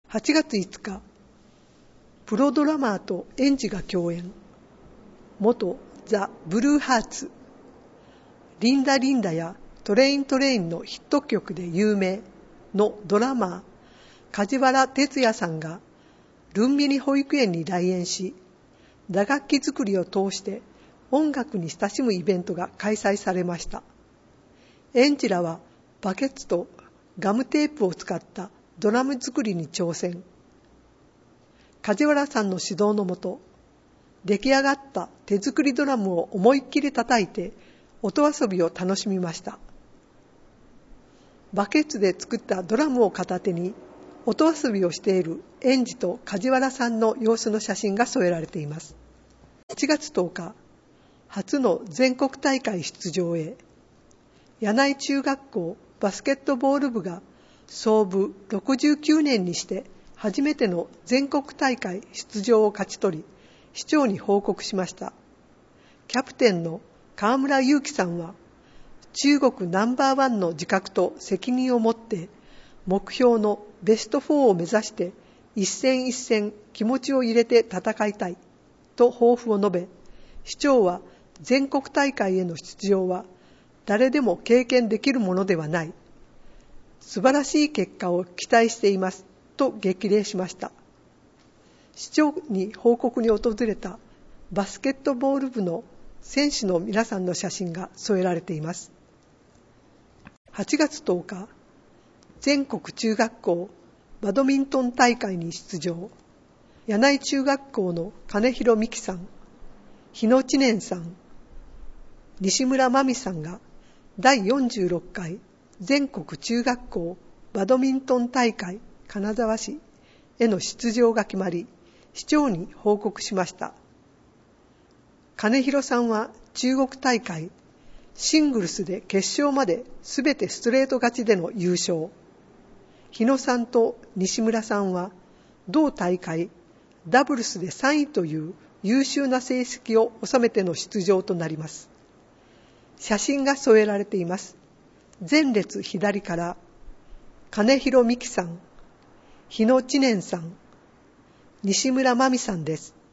8月5日、プロドラマーと園児が共演。元ザ・ブルーハーツ、リンダ・リンダやトレイン・トレインのヒット曲で有名のドラマー、梶原哲也さんがルンビニ保育園に来園し、打楽器作りを通して音楽に親しむイベントが開催されました。園児らはバケツとガムテープを使ったドラム作りに挑戦。梶原さんの指導のもと、出来上がった手作りドラムを思いっきり叩いて音遊びを楽しみました。バケツで作ったドラムを片手に音遊びをしている園児と梶原さんの様子の写真が添えられています。8月10日、初の全国大会出場へ。柳井中学校バスケットボール部が創部69年にして初めての全国大会出場を勝ち取り、市長に報告しました。キャプテンの河村勇輝さんは、中国ナンバーワンの自覚と責任を持って目標のベスト4を目指して一戦一戦気持ちを入れて戦いたいと抱負を述べ、市長は全国大会への出場は誰でも経験できるものではない。素晴らしい結果を期待していますと激励しました。市長に報告に訪れたバスケットボール部の選手の皆さんの写真が添えられています。8月10日、全国中学校バドミントン大会に出場。柳井中学校の金広美希さん、日野知念さん、西村真美さんが第46回全国中学校バドミントン大会金沢市への出場が決まり、市長に報告しました。金広さんは中国大会シングルスで決勝まで全てストレート勝ちでの優勝。日野さんと西村さんは同大会ダブルスで3位という優秀な成績を収めての出場となります。写真が添えられています。前列左から金広美希さん、日野知念さん、西村真美さんです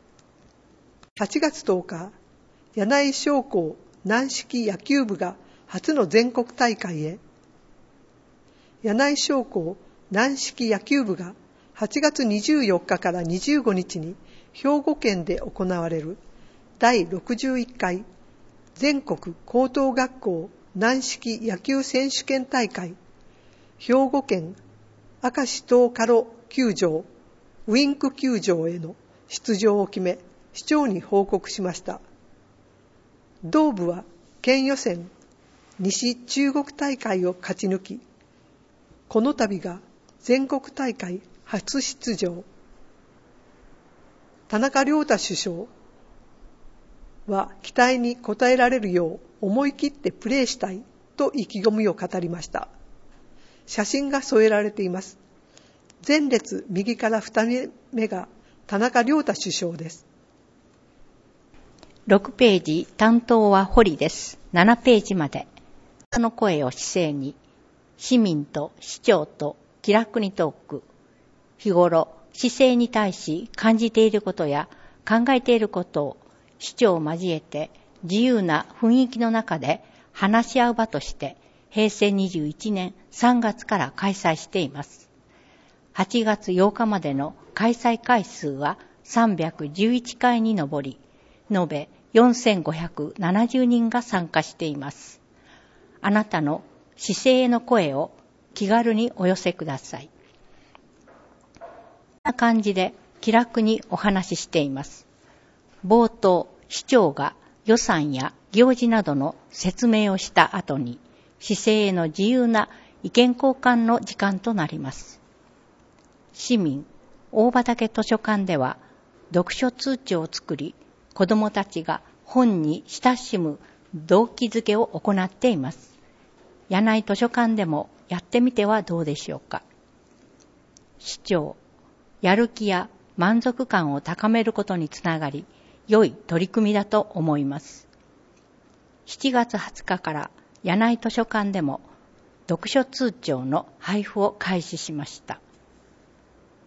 。8月10日、柳井商工軟式野球部が初の全国大会へ。柳井商工軟式野球部が8月24日から25日に兵庫県で行われる第61回全国高等学校軟式野球選手権大会、兵庫県明石東カロ球場ウィンク球場への出場を決め、市長に報告しました。同部は県予選西中国大会を勝ち抜き、この度が全国大会初出場。田中良太首相は期待に応えられるよう思い切ってプレーしたいと意気込みを語りました。写真が添えられています。前列右から2人目が田中良太首相です。 6ページ、担当は堀です。7ページまで。人の声を市政に、市民と市長と気楽にトーク。日頃、市政に対し感じていることや考えていることを市長を交えて自由な雰囲気の中で話し合う場として平成21年3月から開催しています。8月8日までの開催回数は311回に上り、延べ4570人が参加しています。あなたの市政への声を気軽にお寄せください。こんな感じで気楽にお話ししています。冒頭、市長が予算や行事などの説明をした後に、市政への自由な意見交換の時間となります。市民大畑図書館では読書通知を作り、子どもたちが本に親しむ動機づけを行っています。柳井図書館でもやってみてはどうでしょうか。市長、やる気や満足感を高めることにつながり、良い取り組みだと思います。7月20日から柳井図書館でも読書通帳の配布を開始しました。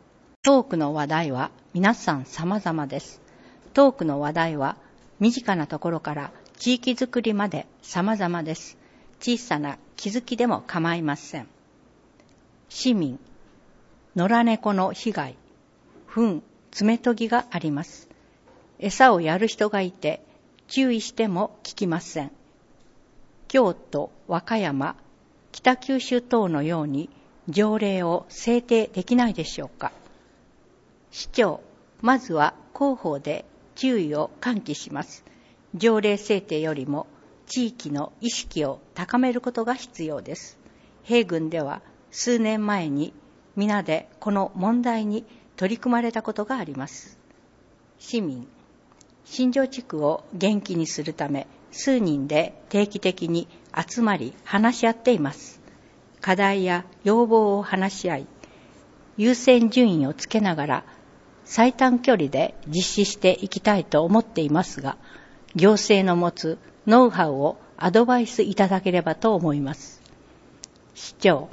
トークの話題は皆さん様々です。トークの話題は身近なところから地域づくりまで様々です。小さな気づきでも構いません。市民、野良猫の被害、糞、爪研ぎがあります。餌をやる人がいて注意しても聞きません。京都、和歌山、北九州等のように条例を制定できないでしょうか。市長、まずは広報で注意を喚起します。条例制定よりも地域の意識を高めることが必要です。平郡では数年前に皆でこの問題に取り組まれたことがあります。市民、新庄地区を元気にするため数人で定期的に集まり話し合っています。課題や要望を話し合い、優先順位をつけながら最短距離で実施していきたいと思っていますが、行政の持つノウハウをアドバイスいただければと思います。市長、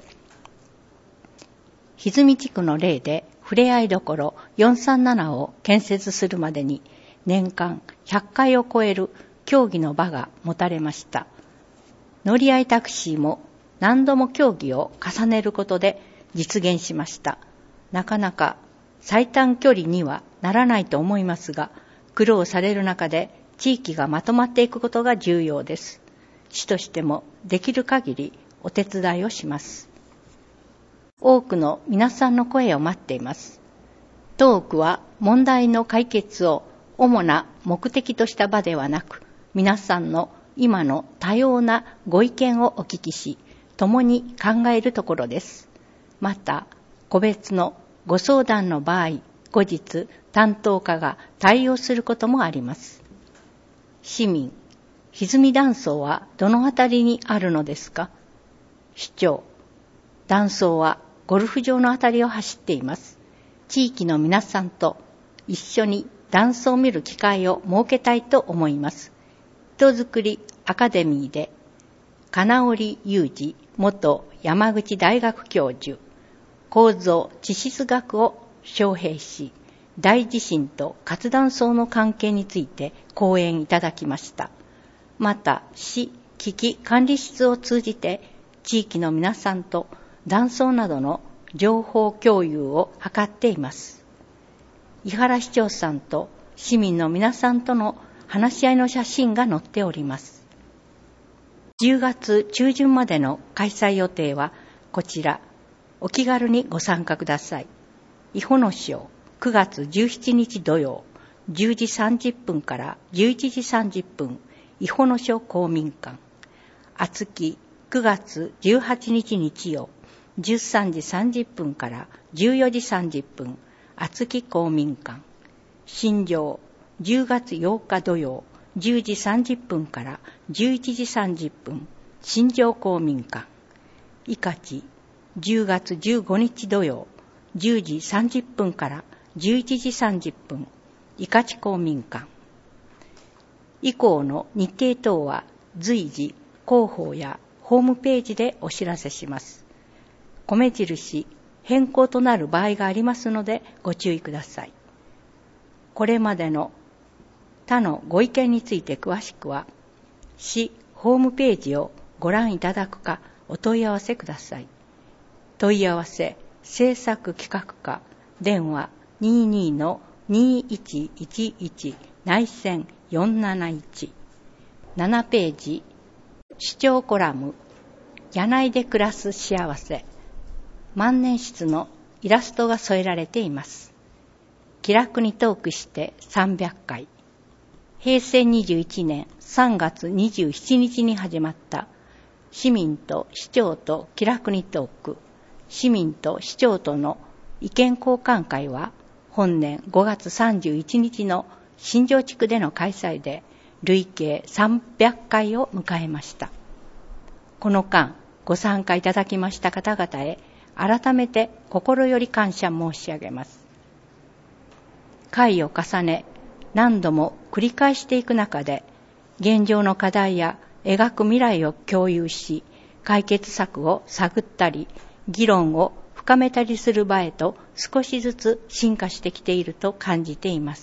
歪み地区の例でふれあいどころ437を建設するまでに年間100回を超える協議の場が持たれました。乗り合いタクシーも何度も協議を重ねることで実現しました。なかなか最短距離にはならないと思いますが、苦労される中で地域がまとまっていくことが重要です。市としてもできる限りお手伝いをします。多くの皆さんの声を待っています。トークは問題の解決を主な目的とした場ではなく、皆さんの今の多様なご意見をお聞きし、共に考えるところです。また、個別のご相談の場合、後日担当課が対応することもあります。市民、歪み断層はどのあたりにあるのですか？市長、断層はゴルフ場のあたりを走っています。地域の皆さんと一緒に断層を見る機会を設けたいと思います。人づくりアカデミーで金織裕二元山口大学教授、構造地質学を招聘し、大地震と活断層の関係について講演いただきました。また、市危機管理室を通じて地域の皆さんと断層などの情報共有を図っています。井原市長さんと市民の皆さんとの話し合いの写真が載っております。10月中旬までの開催予定はこちら。お気軽にご参加ください。伊保の章9月17日土曜10時30分から11時30分伊保の章公民館。厚木9月18日日曜13時30分から14時30分厚木公民館。新庄10月8日土曜10時30分から11時30分新庄公民館。伊勝10月15日土曜10時30分から11時30分伊勝公民館。以降の日程等は随時広報やホームページでお知らせします。米印変更となる場合がありますのでご注意ください。これまでの他のご意見について詳しくは市ホームページをご覧いただくかお問い合わせください。問い合わせ政策企画課電話 22-2111 内線471 7ページ市長コラム柳井で暮らす幸せ万年筆のイラストが添えられています。気楽にトークして300回平成21年3月27日に始まった市民と市長と気楽にトーク市民と市長との意見交換会は本年5月31日の新庄地区での開催で累計300回を迎えました。この間ご参加いただきました方々へ改めて心より感謝申し上げます。会を重ね何度も繰り返していく中で現状の課題や描く未来を共有し解決策を探ったり議論を深めたりする場へと少しずつ進化してきていると感じています。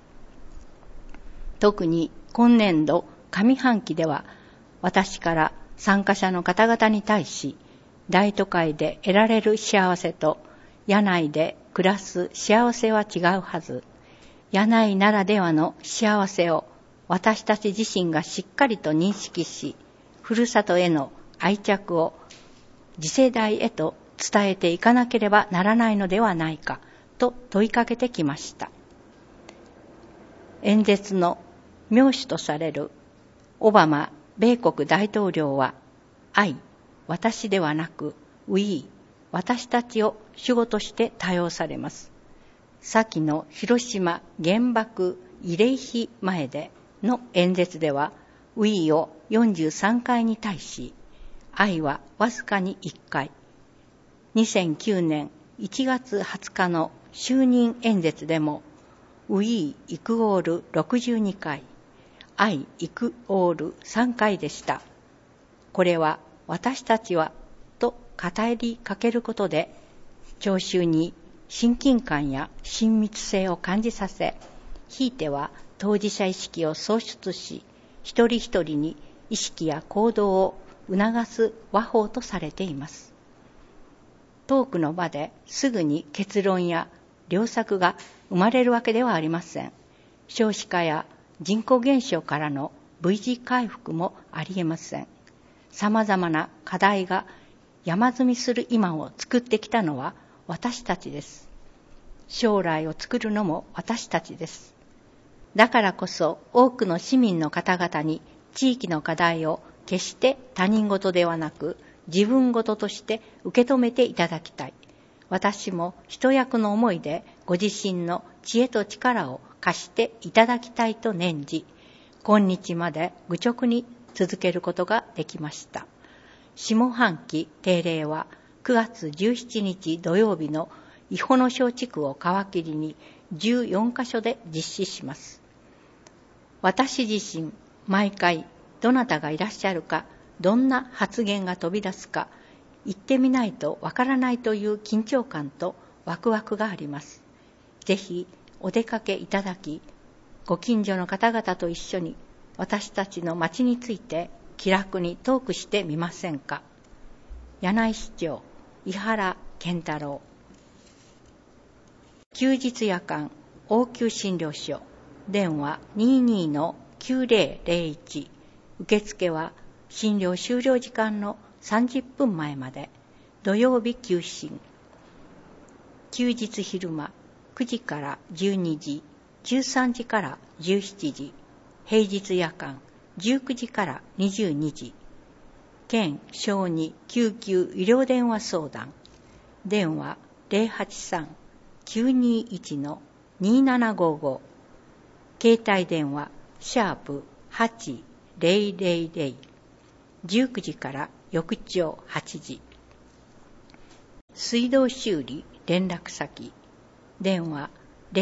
特に今年度上半期では、私から参加者の方々に対し、大都会で得られる幸せと野内で暮らす幸せは違うはず、野内ならではの幸せを私たち自身がしっかりと認識し、ふるさとへの愛着を次世代へと伝えていかなければならないのではないかと問いかけてきました。演説の妙手とされるオバマ米国大統領は、愛、私ではなく We、私たちを主語として多用されます。先の広島原爆慰霊碑前での演説では、We を43回に対し、愛はわずかに1回。2009年1月20日の就任演説でも、We イクオール62回、愛イクオール3回でした。これは私たちはと語りかけることで、聴衆に親近感や親密性を感じさせ、ひいては当事者意識を創出し、一人一人に意識や行動を促す和法とされています。トークの場ですぐに結論や良策が生まれるわけではありません。少子化や人口減少からの V 字回復もありえません。様々な課題が山積みする今を作ってきたのは私たちです。将来を作るのも私たちです。だからこそ多くの市民の方々に地域の課題を決して他人事ではなく自分事として受け止めていただきたい。私も一役の思いでご自身の知恵と力を貸していただきたいと念じ、今日まで愚直に続けることができました。下半期定例は9月17日土曜日の伊保野小地区を皮切りに14カ所で実施します。私自身、毎回どなたがいらっしゃるか、どんな発言が飛び出すか、行ってみないとわからないという緊張感とワクワクがあります。ぜひお出かけいただき、ご近所の方々と一緒に私たちの町について気楽にトークしてみませんか。柳井市長、井原健太郎。休日夜間応急診療所、電話 22-9001。受付は診療終了時間の30分前まで。土曜日休診。休日昼間9時から12時、13時から17時。平日夜間19時から22時。県小児救急医療電話相談。電話 083-921-2755。携帯電話#8000。19時から翌朝8時。水道修理連絡先。電話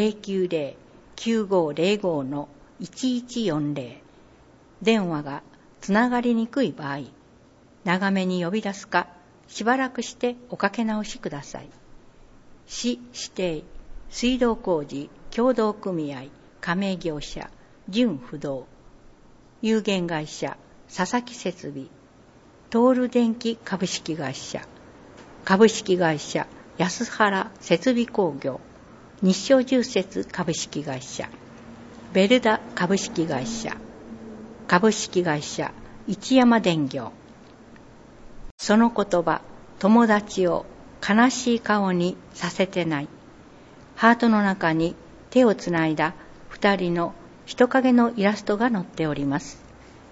090-9505-1140。電話がつながりにくい場合、長めに呼び出すか、しばらくしておかけ直しください。市指定水道工事協同組合加盟業者純不動、有限会社佐々木設備、トール電機株式会社、株式会社安原設備工業、日照重設株式会社、ベルダ株式会社、株式会社一山電業。その言葉、友達を悲しい顔にさせてない。ハートの中に手をつないだ2人の人影のイラストが載っております。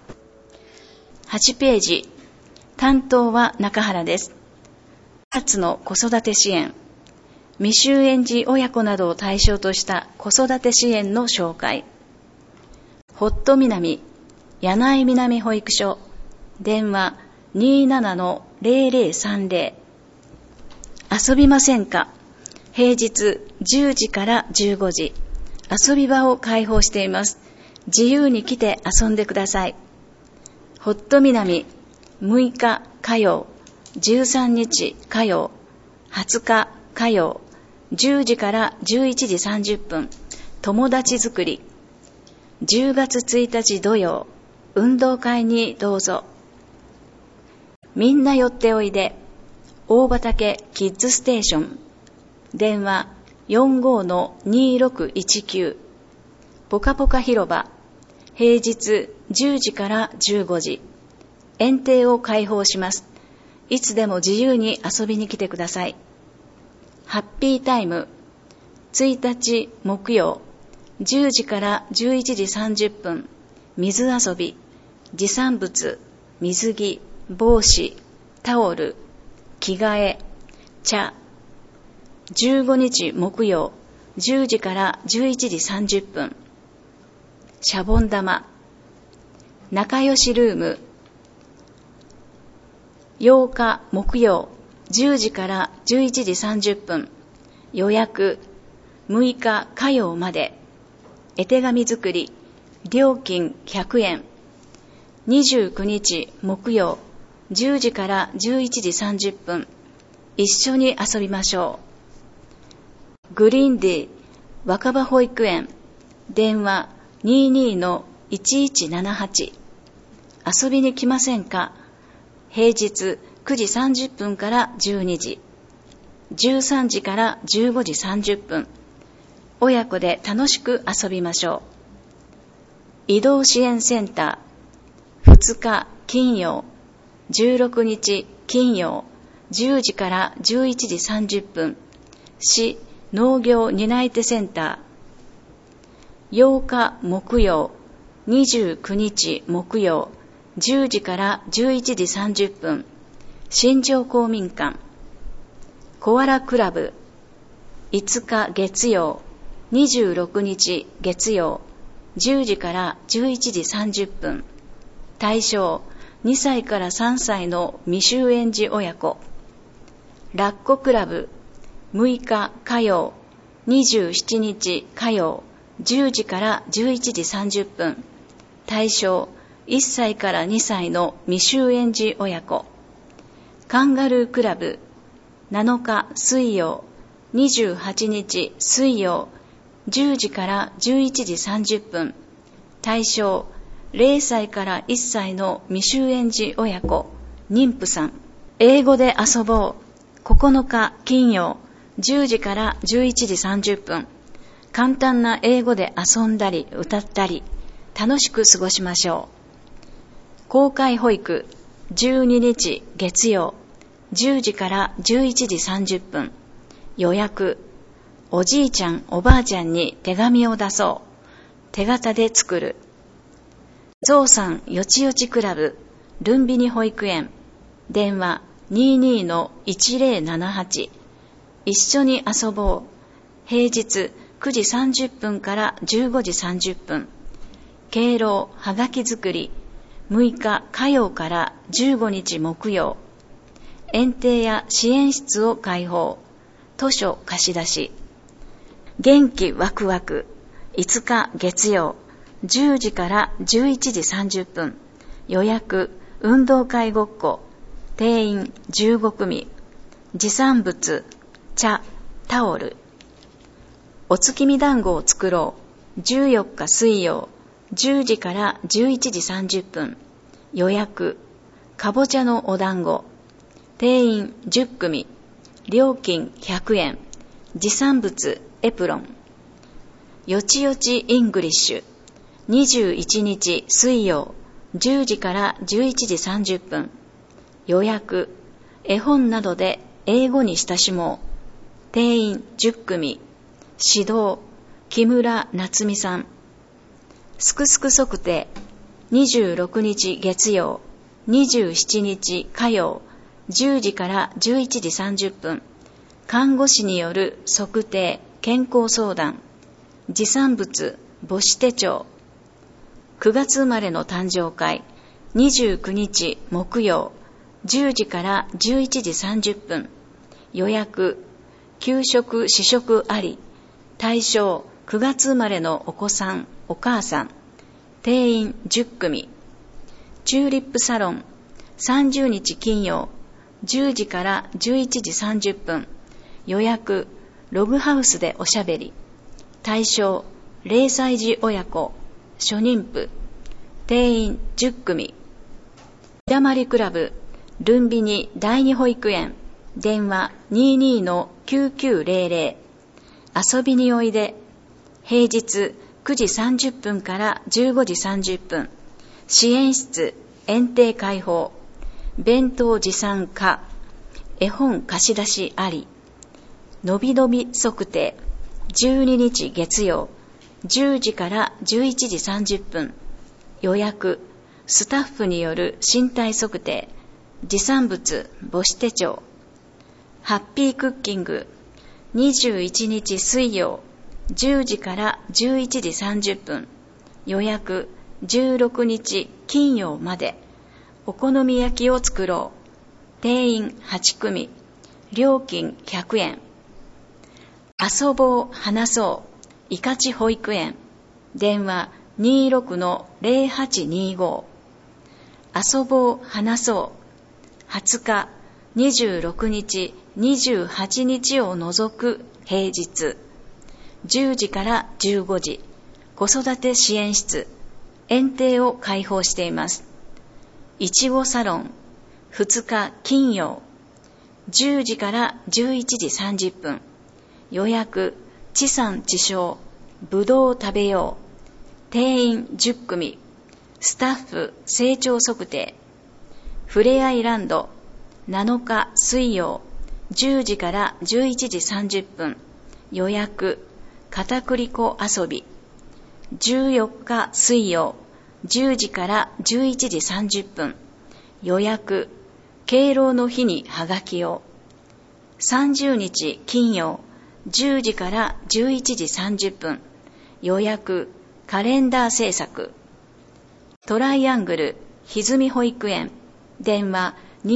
8ページ。担当は中原です。初の子育て支援。未就園児親子などを対象とした子育て支援の紹介。ホット南、柳井南保育所。電話 27-0030。遊びませんか？平日10時から15時。遊び場を開放しています。自由に来て遊んでください。ホット南、6日火曜、13日火曜、 20日火曜10時から11時30分、友達作り。10月1日土曜、運動会にどうぞ。みんな寄っておいで。大畑キッズステーション。電話 45-2619。ぽかぽか広場。平日10時から15時。園庭を開放します。いつでも自由に遊びに来てください。ハッピータイム。1日木曜、10時から11時30分。水遊び。持参物、水着、帽子、タオル、着替え、茶。15日木曜、10時から11時30分。シャボン玉。仲良しルーム。8日木曜、10時から11時30分。予約。6日火曜まで。絵手紙作り。料金100円。29日木曜、10時から11時30分。一緒に遊びましょう。グリーンディ若葉保育園。電話 22-1178。遊びに来ませんか？平日9時30分から12時。13時から15時30分。親子で楽しく遊びましょう。移動支援センター。2日金曜、16日金曜、10時から11時30分。市農業担い手センター。8日木曜、29日木曜、10時から11時30分。新庄公民館。コアラクラブ。5日月曜、26日月曜、10時から11時30分。対象、2歳から3歳の未就園児親子。ラッコクラブ。6日火曜、27日火曜、10時から11時30分。対象、1歳から2歳の未就園児親子。カンガルークラブ。7日水曜、28日水曜、10時から11時30分。対象、0歳から1歳の未就園児親子、妊婦さん。英語で遊ぼう。9日金曜、10時から11時30分。簡単な英語で遊んだり歌ったり、楽しく過ごしましょう。公開保育。12日月曜、10時から11時30分。予約。おじいちゃんおばあちゃんに手紙を出そう。手形で作る。ゾウさんよちよちクラブ。ルンビニ保育園。電話 22-1078。一緒に遊ぼう。平日9時30分から15時30分。敬老はがき作り。6日火曜から15日木曜。園庭や支援室を開放。図書貸し出し。元気ワクワク。5日月曜、10時から11時30分。予約、運動会ごっこ。定員15組。持参物、茶、タオル。お月見団子を作ろう。14日水曜、10時から11時30分。予約、かぼちゃのお団子。定員10組。料金100円。持参物、エプロン。よちよちイングリッシュ。21日水曜、10時から11時30分。予約、絵本などで英語に親しもう。定員10組。指導、木村夏美さん。すくすく測定。26日月曜、27日火曜、10時から11時30分。看護師による測定、健康相談。持参物、母子手帳。9月生まれの誕生会。29日木曜、10時から11時30分。予約、給食試食あり。対象、9月生まれのお子さん、お母さん。定員10組。チューリップサロン。30日金曜、10時から11時30分。 予約ログハウスでおしゃべり。対象0歳児親子、初妊婦。定員10組。ひだまりクラブルンビニ第二保育園。電話 22-9900。遊びにおいで。平日9時30分から15時30分。支援室園庭開放。弁当持参可。絵本貸し出しあり。のびのび測定。12日月曜10時から11時30分。予約スタッフによる身体測定。持参物母子手帳。ハッピークッキング21日水曜10時から11時30分。予約16日金曜まで。お好み焼きを作ろう。定員8組。料金100円。遊ぼう話そういかち保育園。電話 26-0825。遊ぼう話そう20日26日28日を除く平日10時から15時。子育て支援室園庭を開放しています。いちごサロン2日金曜10時から11時30分。予約地産地消ぶどう食べよう。定員10組。スタッフ成長測定。ふれあいランド7日水曜10時から11時30分。予約片栗粉遊び。14日水曜10時から11時30分。予約敬老の日にはがきを。30日金曜10時から11時30分。予約カレンダー制作。トライアングル歪み保育園。電話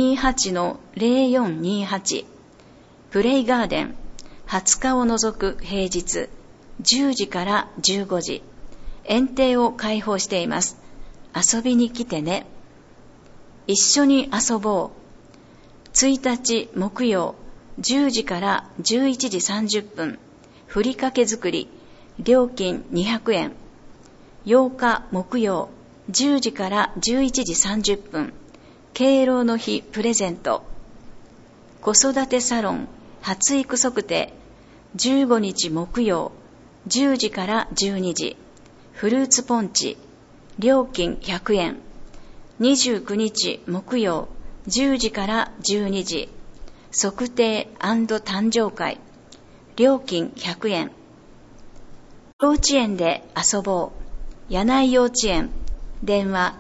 28-0428。プレイガーデン20日を除く平日10時から15時。園庭を開放しています。遊びに来てね。一緒に遊ぼう。1日木曜10時から11時30分。ふりかけ作り。料金200円。8日木曜10時から11時30分。敬老の日プレゼント。子育てサロン発育測定。15日木曜10時から12時。フルーツポンチ。料金100円。29日木曜10時から12時。測定&誕生会。料金100円。幼稚園で遊ぼう。柳井幼稚園。電話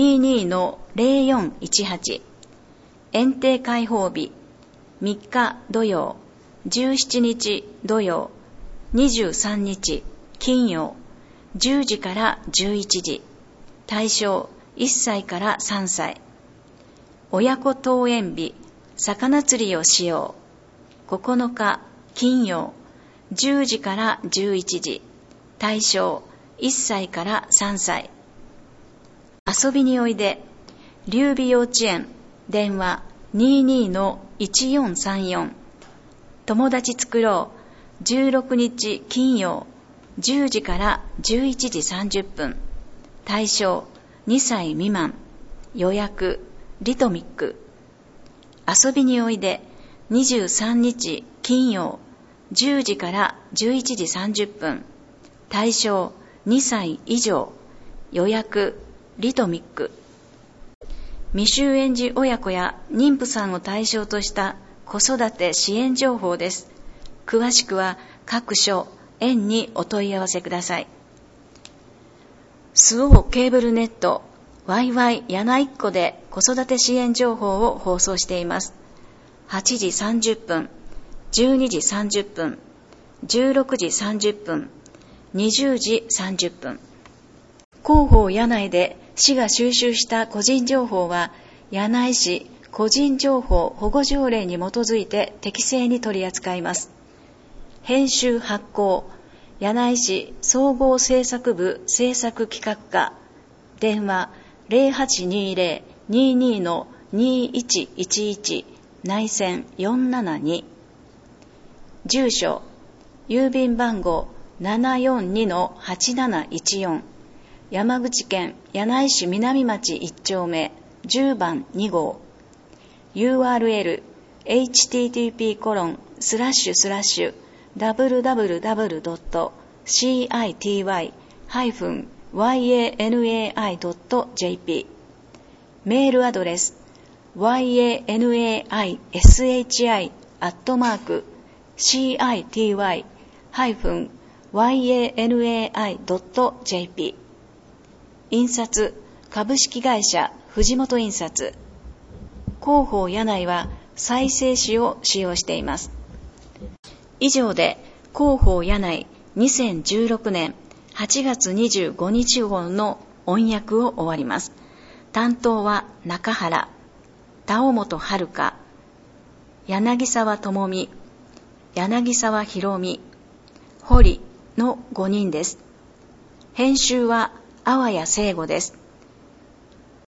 22-0418。園庭開放日3日土曜17日土曜23日金曜10時から11時。対象1歳から3歳。親子登園日魚釣りをしよう。9日金曜10時から11時。対象1歳から3歳。遊びにおいで劉備幼稚園。電話 22-1434。友達作ろう。16日金曜10時から11時30分。対象2歳未満。予約リトミック。遊びにおいで23日金曜10時から11時30分。対象2歳以上。予約リトミック。未就園児親子や妊婦さんを対象とした子育て支援情報です。詳しくは各所園にお問い合わせください。周防ケーブルネットワイワイ柳井っ子で子育て支援情報を放送しています。8時30分、12時30分、16時30分、20時30分。広報柳井で市が収集した個人情報は、柳井市個人情報保護条例に基づいて適正に取り扱います。編集発行、柳井市総合政策部政策企画課。電話 0820-22-2111 内線472。 住所、郵便番号 742-8714、山口県柳井市南町1丁目10番2号。URL http://www.city-yanai.jp。 メールアドレス yanaishi@city-yanai.jp。 印刷、株式会社藤本印刷。広報柳井は再生紙を使用しています。以上で広報柳井2016年8月25日号の音訳を終わります。担当は中原、田尾本遥、柳沢智美、柳沢博美、堀の5人です。編集は淡谷聖吾です。